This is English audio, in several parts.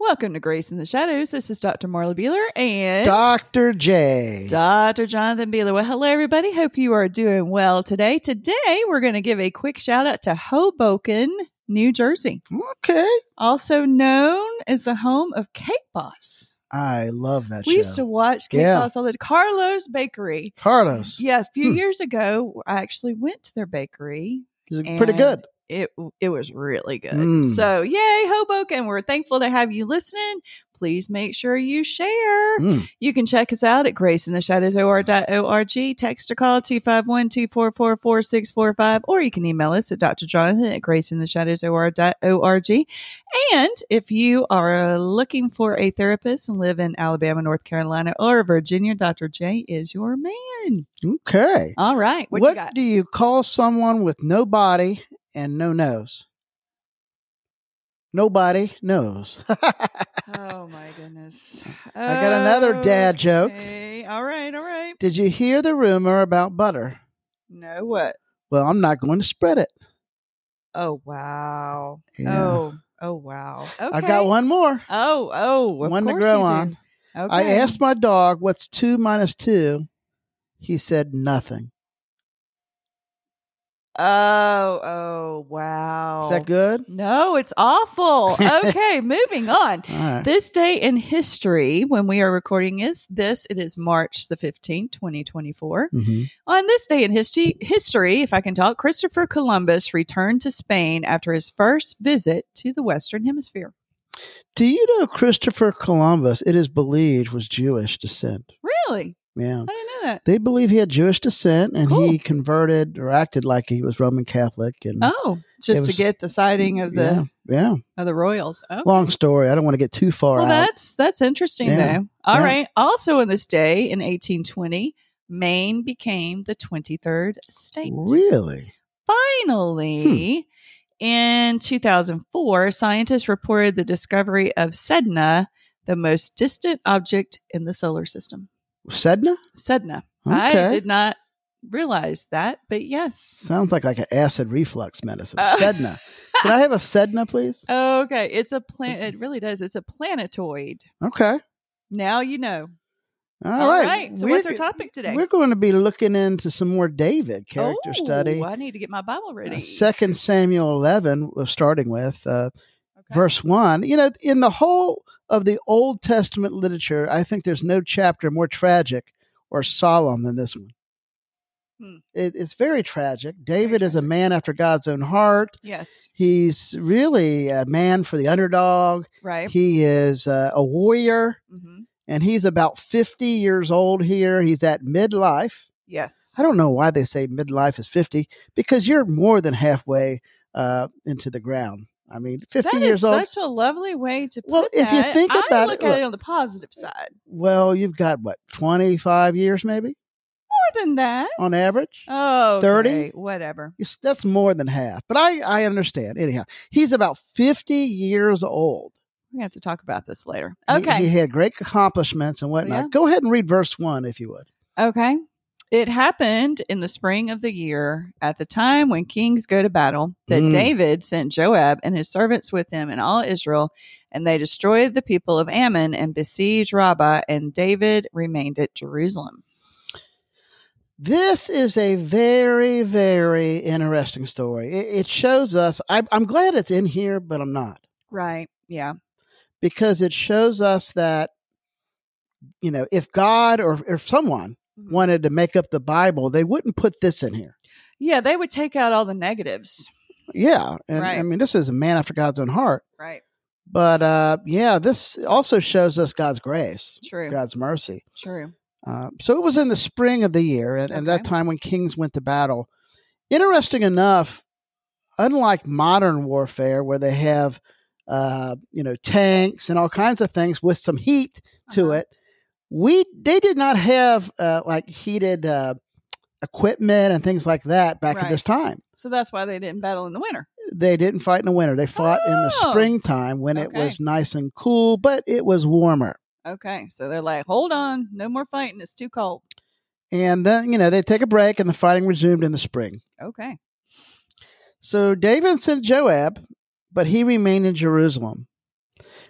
Welcome to Grace in the Shadows. This is Dr. Marla Beeler and Dr. J. Dr. Jonathan Beeler. Well, hello, everybody. Hope you are doing well today. Today, we're going to give a quick shout out to Hoboken, New Jersey. Okay. Also known as the home of Cake Boss. I love that show. We used to watch Cake Boss all the time. Carlos Bakery. Carlos. Yeah, a few years ago, I actually went to their bakery. Is it pretty good? It was really good. So, yay, Hoboken. We're thankful to have you listening. Please make sure you share. You can check us out at graceintheshadowsor.org. Text or call 251-244-4645, or you can email us at drjonathan at graceintheshadowsor.org. And if you are looking for a therapist and live in Alabama, North Carolina, or Virginia, Dr. J is your man. Okay. All right. What you got? Do you call someone with no body and no nose? Nobody knows. Oh, my goodness. I got another dad joke. All right. Did you hear the rumor about butter? No, what? Well, I'm not going to spread it. Oh, wow. Yeah. Oh, wow. Okay. I've got one more. Oh, one to grow on. Okay. I asked my dog, what's 2 minus 2? He said nothing. Oh, wow. Is that good? No, it's awful. Okay, moving on. All right. This day in history, when we are recording it is March the 15th, 2024. On this day in history, if I can talk, Christopher Columbus returned to Spain after his first visit to the Western Hemisphere. Do you know Christopher Columbus, it is believed, was Jewish descent? Really? Yeah. I didn't know that. They believe he had Jewish descent, and Cool. he converted or acted like he was Roman Catholic. And just to get the sighting of the of the royals. Okay. Long story. I don't want to get too far out. Well, that's interesting, though. All right. Also on this day in 1820, Maine became the 23rd state. Really? Finally, in 2004, scientists reported the discovery of Sedna, the most distant object in the solar system. Sedna? Sedna. Okay. I did not realize that, but yes. Sounds like an acid reflux medicine. Sedna. Can I have a Sedna, please? Okay. It's a planet. It really does. It's a planetoid. Okay. Now you know. All right. So what's our topic today? We're going to be looking into some more David character study. I need to get my Bible ready. 2 Samuel 11, we're starting with verse 1. You know, in the whole of the Old Testament literature, I think there's no chapter more tragic or solemn than this one. It's very tragic. David is a man after God's own heart. Yes. He's really a man for the underdog. Right. He is a warrior, and he's about 50 years old here. He's at midlife. Yes. I don't know why they say midlife is 50, because you're more than halfway into the ground. I mean, 50 years old. That's such a lovely way to put well, if you think about I look at it on the positive side. Well, you've got, 25 years maybe? More than that. On average? Oh, 30? Whatever. That's more than half. But I understand. Anyhow, he's about 50 years old. We have to talk about this later. Okay. He had great accomplishments and whatnot. Yeah. Go ahead and read verse 1 if you would. Okay. It happened in the spring of the year, at the time when kings go to battle, that David sent Joab and his servants with him and all Israel, and they destroyed the people of Ammon and besieged Rabbah, and David remained at Jerusalem. This is a very, very interesting story. It shows us, I'm glad it's in here, but I'm not. Right. Yeah. Because it shows us that, if God or if someone wanted to make up the Bible, they wouldn't put this in here. Yeah, they would take out all the negatives. Yeah. And right. I mean, this is a man after God's own heart. Right. But this also shows us God's grace. True. God's mercy. True. So it was in the spring of the year, and that time when kings went to battle. Interesting enough, unlike modern warfare where they have, tanks and all kinds of things with some heat to it, they did not have heated equipment and things like that back in this time. So that's why they didn't battle in the winter. They didn't fight in the winter. They fought in the springtime when it was nice and cool, but it was warmer. Okay. So they're like, hold on, no more fighting. It's too cold. And then, they take a break and the fighting resumed in the spring. Okay. So David sent Joab, but he remained in Jerusalem.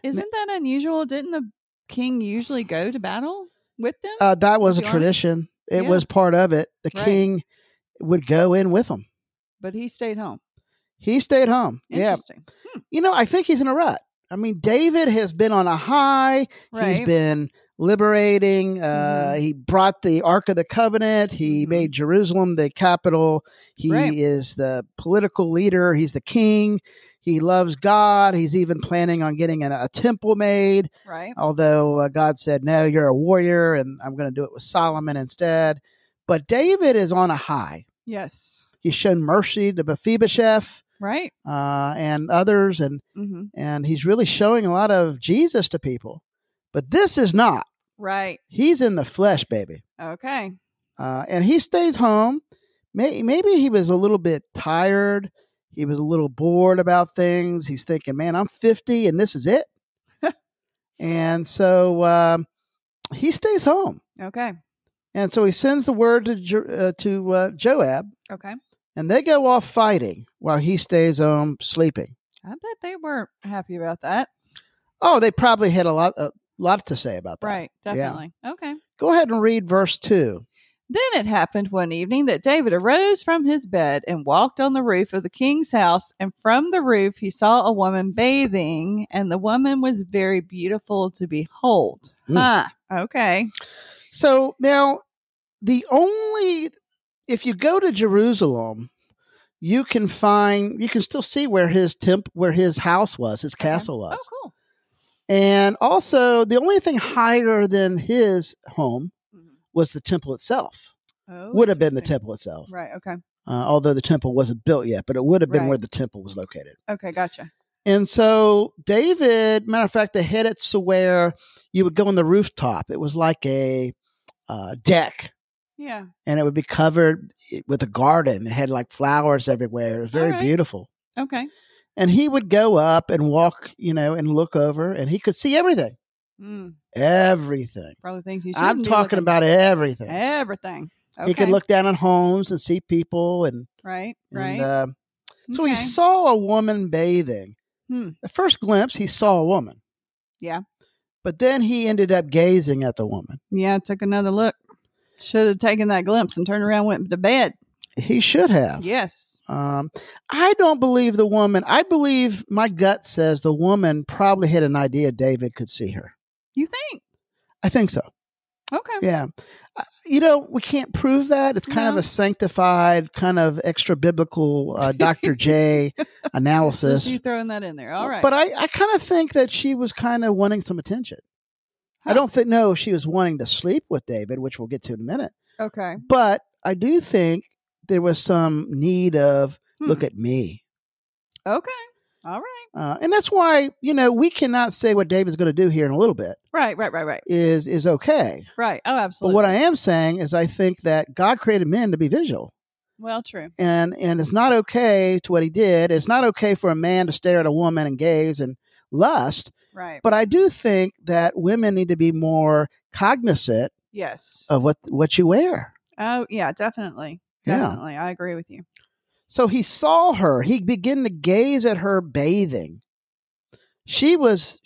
Isn't that unusual? Didn't the king usually go to battle with them? That was a With the army? tradition. It Yeah. was part of it. The Right. king would go in with them. But he stayed home. He stayed home. Yeah. Interesting. I think he's in a rut. I mean, David has been on a high. Right. He's been liberating. Mhm. He brought the Ark of the Covenant. He Mhm. made Jerusalem the capital. He Right. is the political leader. He's the king. He loves God. He's even planning on getting a temple made. Right. Although God said, no, you're a warrior, and I'm going to do it with Solomon instead. But David is on a high. Yes. He's shown mercy to Mephibosheth Right. and others, and he's really showing a lot of Jesus to people. But this is not. Right. He's in the flesh, baby. Okay. And he stays home. Maybe he was a little bit tired. He was a little bored about things. He's thinking, man, I'm 50 and this is it. And so he stays home. Okay. And so he sends the word to Joab, Okay. and they go off fighting while he stays home sleeping. I bet they weren't happy about that. Oh, they probably had a lot to say about that. Right. Definitely. Okay. Go ahead and read verse 2. Then it happened one evening that David arose from his bed and walked on the roof of the king's house. And from the roof, he saw a woman bathing, and the woman was very beautiful to behold. Okay. So now, if you go to Jerusalem, you can still see where his house was, his castle was. Oh, cool. And also, the only thing higher than his home was the temple itself. Oh, would have been the interesting. temple itself. Right. Okay. Although the temple wasn't built yet, but it would have been Right. where the temple was located. Okay. Gotcha. And so David, matter of fact, they had it to where you would go on the rooftop. It was like a deck, Yeah. and it would be covered with a garden. It had like flowers everywhere. It was very All right. beautiful. Okay. And he would go up and walk, and look over, and he could see everything. Everything. Probably things you should. I'm talking about everything. everything. Okay. He could look down on homes and see people, and Right. and, Right. so he Okay. saw a woman bathing. At first glimpse, he saw a woman. Yeah. But then he ended up gazing at the woman. Yeah. Took another look. Should have taken that glimpse and turned around, and went to bed. He should have. Yes. I don't believe the woman. I believe my gut says the woman probably had an idea David could see her. You think? I think so. Okay. Yeah. We can't prove that. It's kind of No. a sanctified, kind of extra biblical Dr. J analysis. Just you throwing that in there. All right. But I kind of think that she was kind of wanting some attention. I don't think, no, she was wanting to sleep with David, which we'll get to in a minute. Okay. But I do think there was some need of, look at me. Okay. All right. And that's why, we cannot say what David's going to do here in a little bit Right. is okay. Right. Oh, But absolutely. what I am saying is I think that God created men to be visual. Well, true. And it's not okay to what he did. It's not okay for a man to stare at a woman and gaze and lust. Right. But I do think that women need to be more cognizant Yes. of what you wear. Oh, yeah, definitely. Yeah. Definitely. I agree with you. So he saw her. He began to gaze at her bathing. She was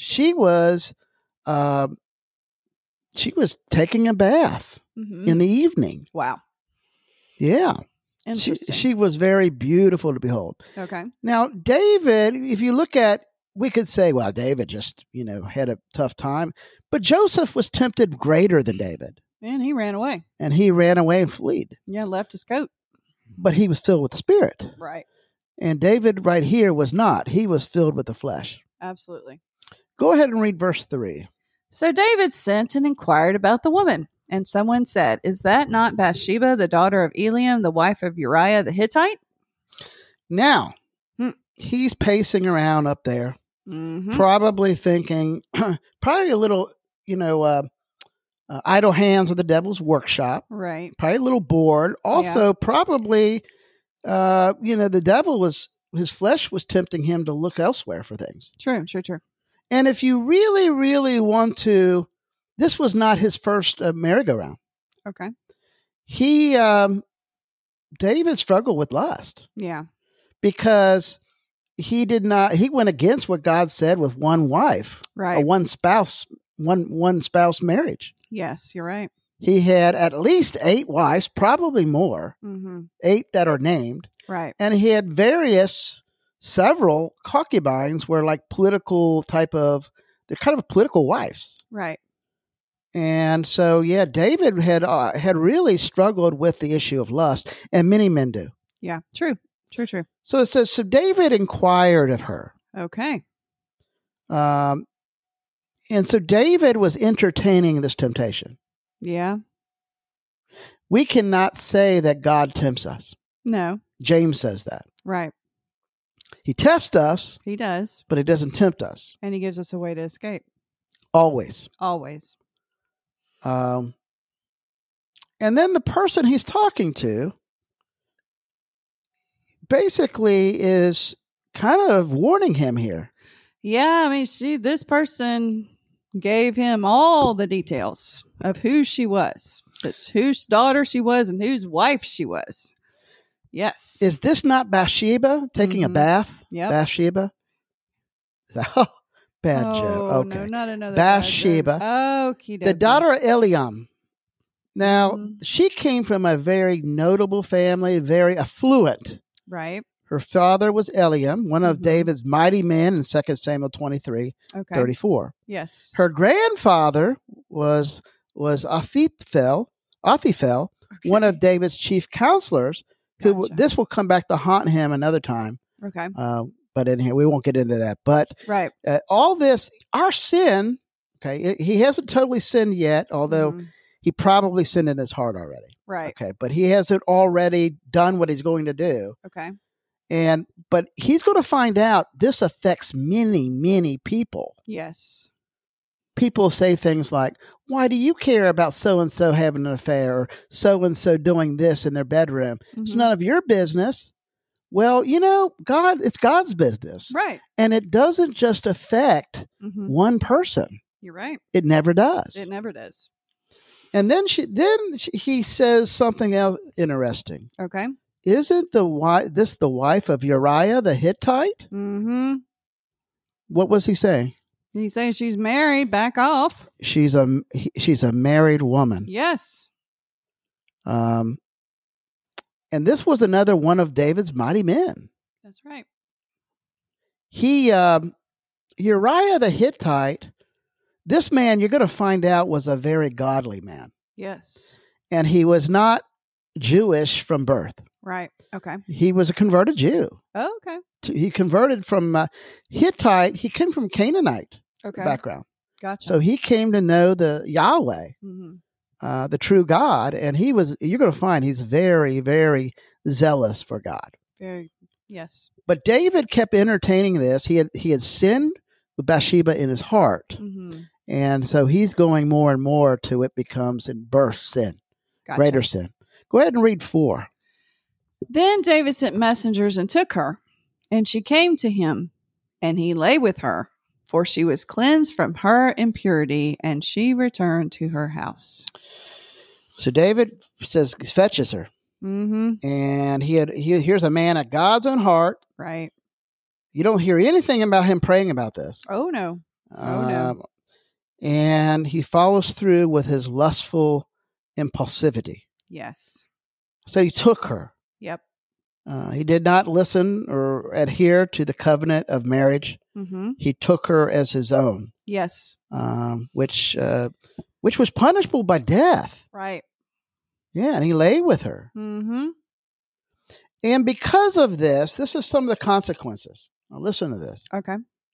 taking a bath in the evening. Wow. Yeah. Interesting. She was very beautiful to behold. Okay. Now, David, if you look at, we could say, well, David just, had a tough time. But Joseph was tempted greater than David. And he ran away. And he ran away and fled. Yeah, left his coat. But he was filled with the Spirit. Right. And David right here was not. He was filled with the flesh. Absolutely. Go ahead and read verse 3. So David sent and inquired about the woman. And someone said, "Is that not Bathsheba, the daughter of Eliam, the wife of Uriah the Hittite?" Now, he's pacing around up there, probably thinking, probably a little, idle hands with the devil's workshop. Right. Probably a little bored. Also, probably, the devil his flesh was tempting him to look elsewhere for things. True. And if you really, really want to, this was not his first merry-go-round. Okay. David struggled with lust Yeah. because he did not. He went against what God said with one wife, Right. a one spouse marriage. Yes, you're right. He had at least 8 wives, probably more, 8 that are named. Right. And he had several concubines were like political type of, they're kind of political wives. Right. And so, yeah, David had really struggled with the issue of lust, and many men do. Yeah, true. So it says, so David inquired of her. Okay. And so David was entertaining this temptation. Yeah. We cannot say that God tempts us. No. James says that. Right. He tests us, He does. but he doesn't tempt us. And he gives us a way to escape. Always. Always. And then the person he's talking to basically is kind of warning him here. Yeah, I mean, this person gave him all the details of who she was, whose daughter she was, and whose wife she was. Yes. Is this not Bathsheba taking a bath? Yep. Bathsheba? Oh, bad joke. Okay. No, not another Bathsheba. Okie dokie. The daughter of Eliam. Now, she came from a very notable family, very affluent. Right. Her father was Eliam, one of David's mighty men in 2 Samuel 23, 34. Yes. Her grandfather was Ahithophel, one of David's chief counselors, who this will come back to haunt him another time. Okay. But in here, we won't get into that. But right. All this, our sin, okay, he hasn't totally sinned yet, although he probably sinned in his heart already. Right. Okay, but he hasn't already done what he's going to do. Okay. But he's going to find out this affects many, many people. Yes. People say things like, why do you care about so-and-so having an affair or so-and-so doing this in their bedroom? It's none of your business. Well, it's God's business. Right. And it doesn't just affect one person. You're right. It never does. It never does. And then he says something else interesting. Okay. Isn't the wife of Uriah the Hittite? Mm-hmm. What was he saying? He's saying she's married. Back off. She's a married woman. Yes. And this was another one of David's mighty men. That's right. Uriah the Hittite, this man, you're going to find out, was a very godly man. Yes. And he was not Jewish from birth. Right. Okay. He was a converted Jew. Oh, okay. He converted from Hittite. He came from Canaanite background. Gotcha. So he came to know the Yahweh, the true God. And you're going to find he's very, very zealous for God. Very, yes. But David kept entertaining this. He had sinned with Bathsheba in his heart. And so he's going more and more to it becomes in birth sin, greater sin. Go ahead and read 4. Then David sent messengers and took her, and she came to him, and he lay with her, for she was cleansed from her impurity, and she returned to her house. So David fetches her. And here's a man of God's own heart. Right. You don't hear anything about him praying about this. Oh, no. No. And he follows through with his lustful impulsivity. Yes. So he took her. Yep. He did not listen or adhere to the covenant of marriage. He took her as his own. Yes. Which was punishable by death. Right. Yeah, and he lay with her. And because of this is some of the consequences. Now listen to this. Okay.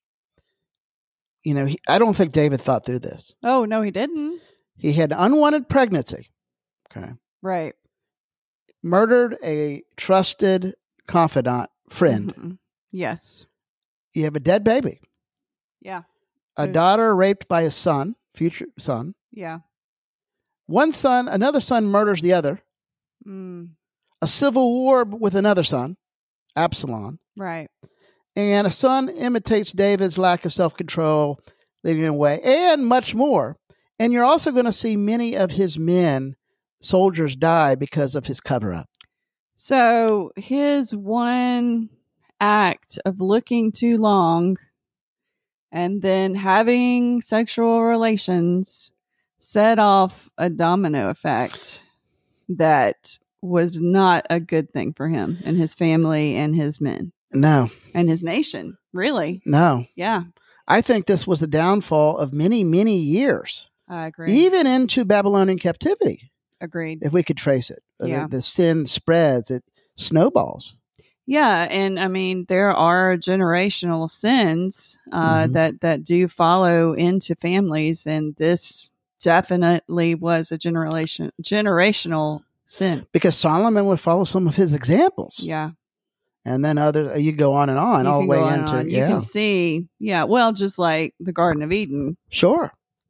I don't think David thought through this. Oh, no, he didn't. He had unwanted pregnancy. Okay. Right. Murdered a trusted confidant friend. Yes. You have a dead baby. Yeah. A daughter raped by a son, future son. Yeah. Another son murders the other. A civil war with another son, Absalom. Right. And a son imitates David's lack of self-control, leading him away, and much more. And you're also going to see many of his men, soldiers, die because of his cover-up. So his one act of looking too long and then having sexual relations set off a domino effect that was not a good thing for him and his family and his men. No. And his nation, really. No. Yeah. I think this was the downfall of many, many years. I agree. Even into Babylonian captivity. Agreed. If we could trace it. Yeah. The sin spreads, it snowballs. Yeah, and I mean there are generational sins that do follow into families, and this definitely was a generational sin. Because Solomon would follow some of his examples. Yeah. And then others, you go on and on, all the way into, You can see, well, just like the Garden of Eden. Sure.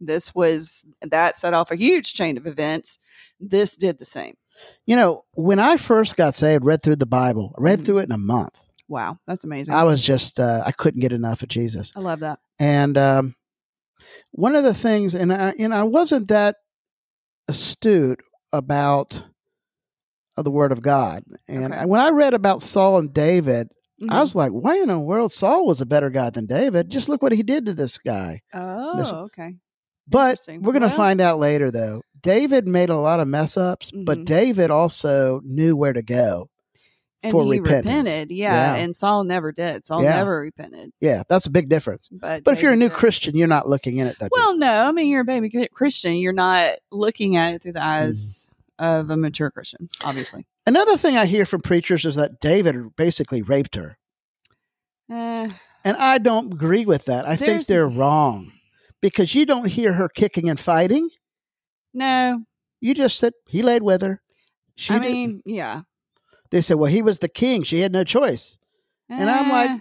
That set off a huge chain of events. This did the same. You know, when I first got saved, read through the Bible, I read through it in a month. Wow, that's amazing. I was just, I couldn't get enough of Jesus. I love that. And one of the things, and I wasn't that astute about the Word of God. And when I read about Saul and David, I was like, why in the world Saul was a better guy than David? Just look what he did to this guy. Oh, okay. But we're going to find out later, though. David made a lot of mess ups, but David also knew where to go for repentance. Repented, and Saul never did. Saul never repented. Yeah, that's a big difference. But if you're a new Christian, you're not looking in it that Well, no. I mean, you're a baby Christian. You're not looking at it through the eyes of a mature Christian, obviously. Another thing I hear from preachers is that David basically raped her. And I don't agree with that. I think they're wrong. Because you don't hear her kicking and fighting. No. You just said he laid with her. Yeah. They said, well, he was the king. She had no choice. And I'm like,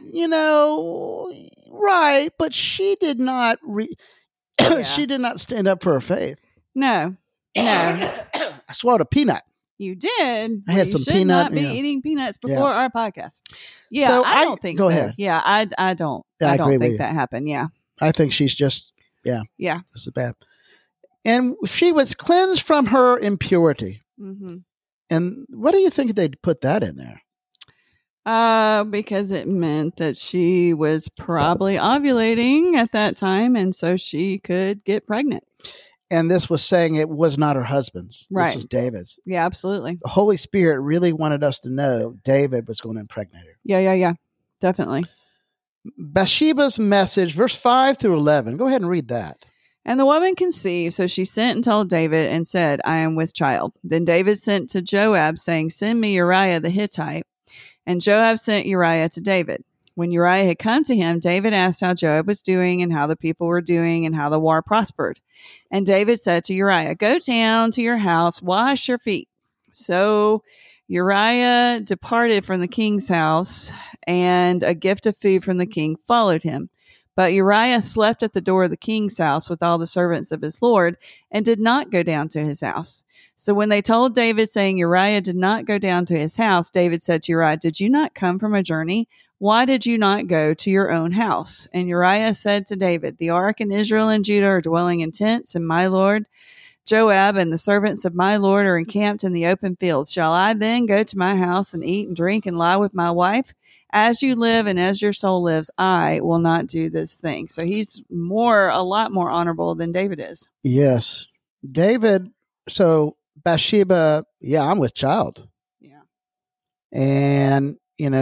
right. But she did not she did not stand up for her faith. No. I swallowed a peanut. You did. I had some peanut. Should not be eating peanuts before our podcast. Yeah, so I don't think go so. Ahead. Yeah, I don't. I don't think that happened. Yeah. I think she's just, yeah. This is bad. And she was cleansed from her impurity. Mm-hmm. And what do you think they'd put that in there? Because it meant that she was probably ovulating at that time, and so she could get pregnant. And this was saying it was not her husband's. Right. This was David's. Yeah, absolutely. The Holy Spirit really wanted us to know David was going to impregnate her. Yeah. Definitely. Bathsheba's message, verse 5 through 11. Go ahead and read that. And the woman conceived, so she sent and told David and said, I am with child. Then David sent to Joab, saying, send me Uriah the Hittite. And Joab sent Uriah to David. When Uriah had come to him, David asked how Joab was doing and how the people were doing and how the war prospered. And David said to Uriah, go down to your house, wash your feet. So Uriah departed from the king's house, and a gift of food from the king followed him. But Uriah slept at the door of the king's house with all the servants of his lord, and did not go down to his house. So when they told David, saying Uriah did not go down to his house, David said to Uriah, did you not come from a journey? Why did you not go to your own house? And Uriah said to David, the ark and Israel and Judah are dwelling in tents, and my lord Joab and the servants of my lord are encamped in the open fields. Shall I then go to my house and eat and drink and lie with my wife? As you live and as your soul lives, I will not do this thing. So he's a lot more honorable than David is. Yes. David, so Bathsheba, I'm with child. Yeah. And,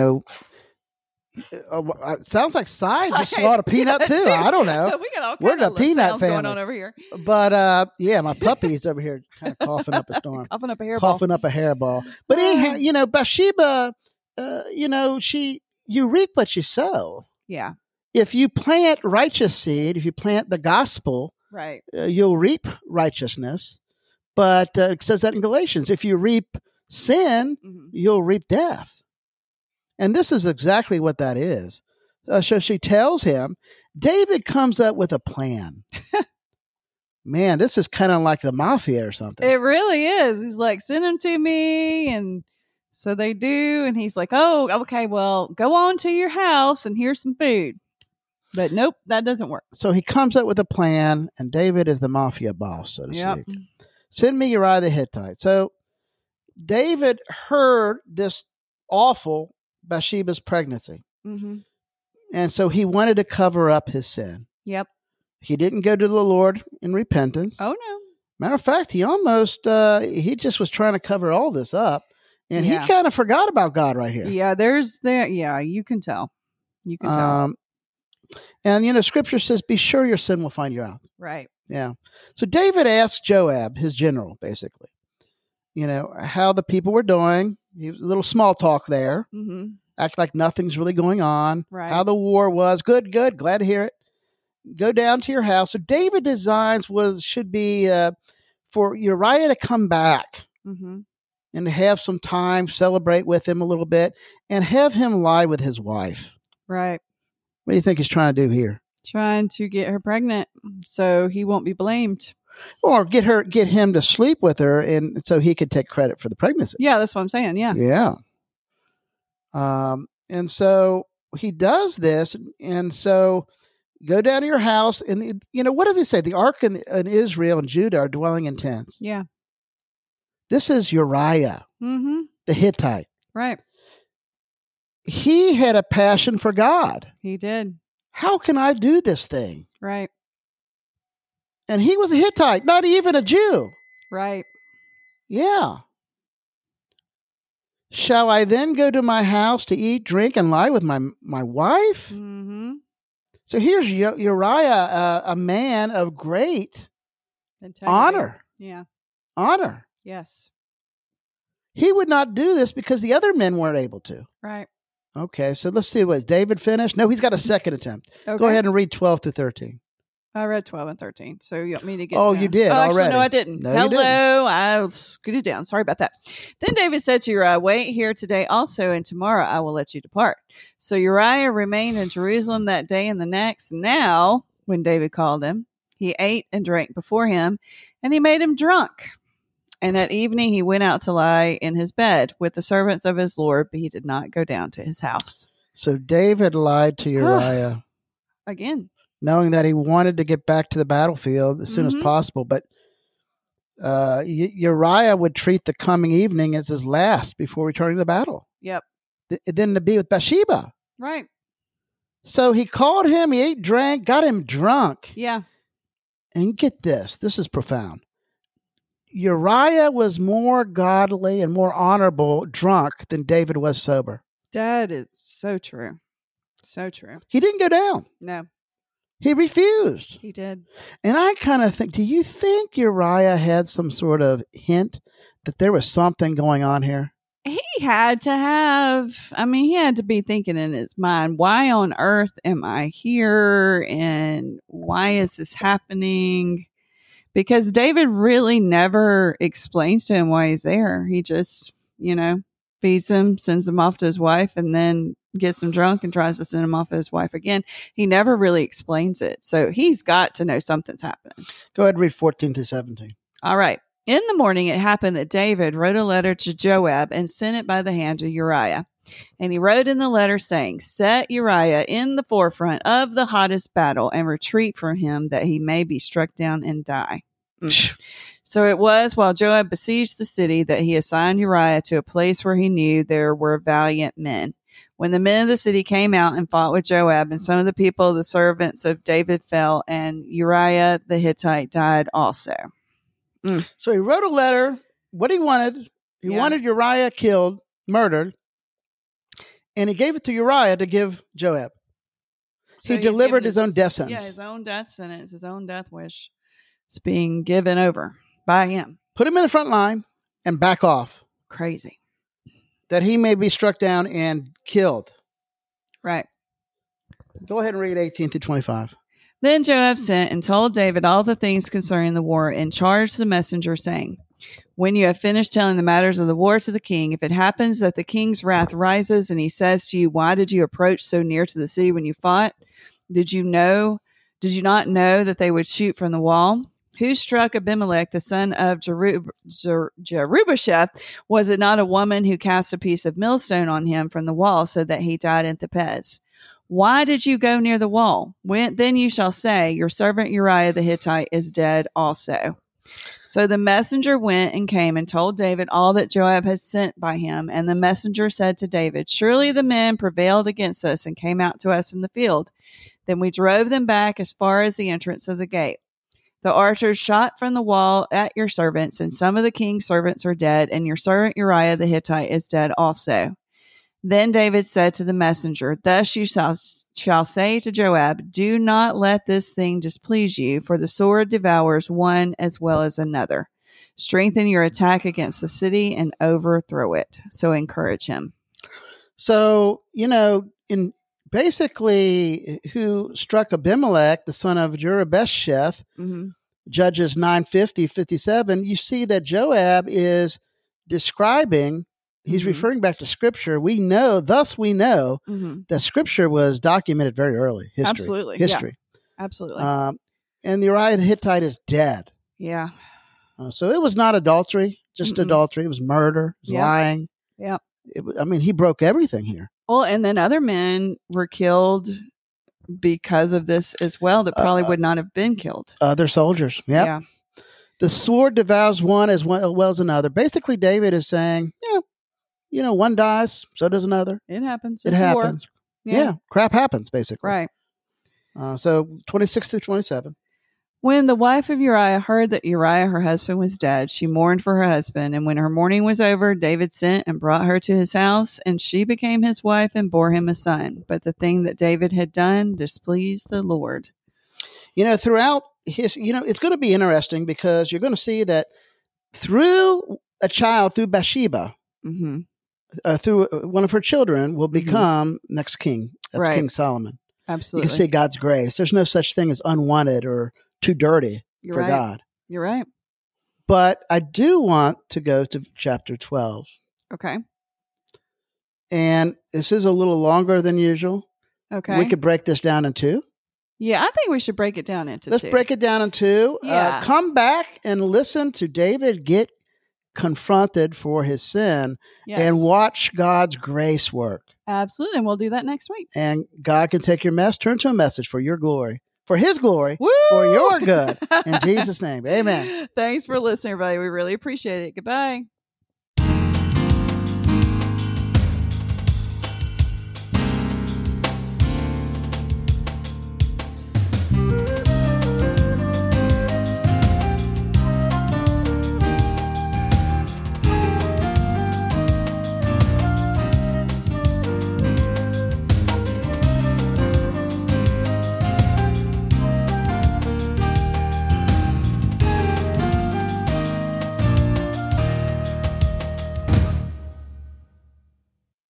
it sounds like Cy just swallowed a peanut too. I don't know. We got all We're kinds the of peanut sounds family going on over here. But my puppy's over here kind of coughing up a storm. Coughing up a hairball. Coughing up a hairball. But anyhow, Bathsheba, you reap what you sow. Yeah. If you plant righteous seed, if you plant the gospel, right, you'll reap righteousness. But it says that in Galatians. If you reap sin, you'll reap death. And this is exactly what that is. So she tells him, David comes up with a plan. Man, this is kind of like the mafia or something. It really is. He's like, send them to me. And so they do. And he's like, oh, okay, well, go on to your house and here's some food. But nope, that doesn't work. So he comes up with a plan, and David is the mafia boss, so to speak. Send me Uriah the Hittite. So David heard this awful Bathsheba's pregnancy. Mm-hmm. And so he wanted to cover up his sin. Yep. He didn't go to the Lord in repentance. Oh, no. Matter of fact, he almost, he just was trying to cover all this up. And Yeah. he kind of forgot about God right here. Yeah, yeah, you can tell. You can tell. And, Scripture says, be sure your sin will find you out. Right. Yeah. So David asked Joab, his general, basically, how the people were doing. He was a little small talk there. Mm-hmm. Act like nothing's really going on. Right. How the war was. Good. Glad to hear it. Go down to your house. So David designs should be for Uriah to come back. Mm-hmm. And to have some time, celebrate with him a little bit, and have him lie with his wife. Right. What do you think he's trying to do here? Trying to get her pregnant so he won't be blamed. Or get him to sleep with her, and so he could take credit for the pregnancy. Yeah, that's what I'm saying. Yeah. Yeah. And so he does this, and so go down to your house, and what does he say? The ark and Israel and Judah are dwelling in tents. Yeah. This is Uriah, the Hittite. Right. He had a passion for God. He did. How can I do this thing? Right. And he was a Hittite, not even a Jew. Right. Yeah. Shall I then go to my house to eat, drink, and lie with my wife? Mm-hmm. So here's Uriah, a man of great honor. Yeah. Honor. Yes. He would not do this because the other men weren't able to. Right. Okay, so let's see. What David finished? No, he's got a second attempt. Okay. Go ahead and read 12 to 13. I read 12 and 13. So you want me to get Oh, down? you did actually, already. No, I didn't. No, you Hello. didn't. I'll scoot it down. Sorry about that. Then David said to Uriah, wait here today also, and tomorrow I will let you depart. So Uriah remained in Jerusalem that day and the next. Now, when David called him, he ate and drank before him, and he made him drunk. And at evening he went out to lie in his bed with the servants of his Lord, but he did not go down to his house. So David lied to Uriah. Again. Knowing that he wanted to get back to the battlefield as soon as possible. But Uriah would treat the coming evening as his last before returning to the battle. Yep. Then to be with Bathsheba. Right. So he called him, he ate, drank, got him drunk. Yeah. And get this is profound. Uriah was more godly and more honorable drunk than David was sober. That is so true. So true. He didn't go down. No. He refused. He did. And I kind of think, do you think Uriah had some sort of hint that there was something going on here? He had to have, he had to be thinking in his mind, why on earth am I here? And why is this happening? Because David really never explains to him why he's there. He just, feeds him, sends him off to his wife, and then gets him drunk and tries to send him off to his wife again. He never really explains it. So he's got to know something's happening. Go ahead and read 14 to 17. All right. In the morning, it happened that David wrote a letter to Joab and sent it by the hand to Uriah. And he wrote in the letter saying, set Uriah in the forefront of the hottest battle and retreat from him that he may be struck down and die. So it was while Joab besieged the city that he assigned Uriah to a place where he knew there were valiant men. When the men of the city came out and fought with Joab, and some of the people, the servants of David, fell, and Uriah the Hittite died also. So he wrote a letter, what he wanted. He wanted Uriah killed, murdered, and he gave it to Uriah to give Joab. So he delivered his own death sentence. Yeah, his own death sentence, his own death wish. It's being given over by him. Put him in the front line and back off. Crazy. That he may be struck down and killed. Right. Go ahead and read 18 to 25. Then Joab sent and told David all the things concerning the war and charged the messenger, saying, when you have finished telling the matters of the war to the king, if it happens that the king's wrath rises and he says to you, why did you approach so near to the city when you fought? Did you not know that they would shoot from the wall? Who struck Abimelech, the son of Jerubasheth? Was it not a woman who cast a piece of millstone on him from the wall so that he died in Thepez? Why did you go near the wall? Then you shall say, your servant Uriah the Hittite is dead also. So the messenger went and came and told David all that Joab had sent by him. And the messenger said to David, "Surely the men prevailed against us and came out to us in the field. Then we drove them back as far as the entrance of the gate. The archers shot from the wall at your servants, and some of the king's servants are dead, and your servant Uriah the Hittite is dead also." Then David said to the messenger, "Thus you shall say to Joab, do not let this thing displease you, for the sword devours one as well as another. Strengthen your attack against the city and overthrow it." So encourage him. So, in basically who struck Abimelech, the son of Jerubesheth, Judges 9:50-57, you see that Joab is describing, he's referring back to Scripture. We know that Scripture was documented very early. Absolutely. History. Yeah. Absolutely. And the Uriah the Hittite is dead. Yeah. So it was not adultery, just adultery. It was murder. It was lying. Yeah. He broke everything here. Well, and then other men were killed because of this as well that probably would not have been killed. Other soldiers. Yep. Yeah. The sword devours one as well as another. Basically, David is saying, one dies, so does another. It happens. It happens. Yeah. Crap happens, basically. Right. So 26-27. When the wife of Uriah heard that Uriah, her husband, was dead, she mourned for her husband. And when her mourning was over, David sent and brought her to his house, and she became his wife and bore him a son. But the thing that David had done displeased the Lord. Throughout his, it's going to be interesting because you're going to see that through a child, through Bathsheba, through one of her children, will become next king. That's King Solomon. Absolutely. You can see God's grace. There's no such thing as unwanted or too dirty for God. You're right. But I do want to go to chapter 12. Okay. And this is a little longer than usual. Okay. We could break this down in two. Yeah, I think we should break it down into Let's break it down in two. Yeah. Come back and listen to David get confronted for his sin and watch God's grace work. Absolutely. And we'll do that next week. And God can take your mess, turn to a message for your glory. For his glory, Woo! For your good. In Jesus' name, amen. Thanks for listening, everybody. We really appreciate it. Goodbye.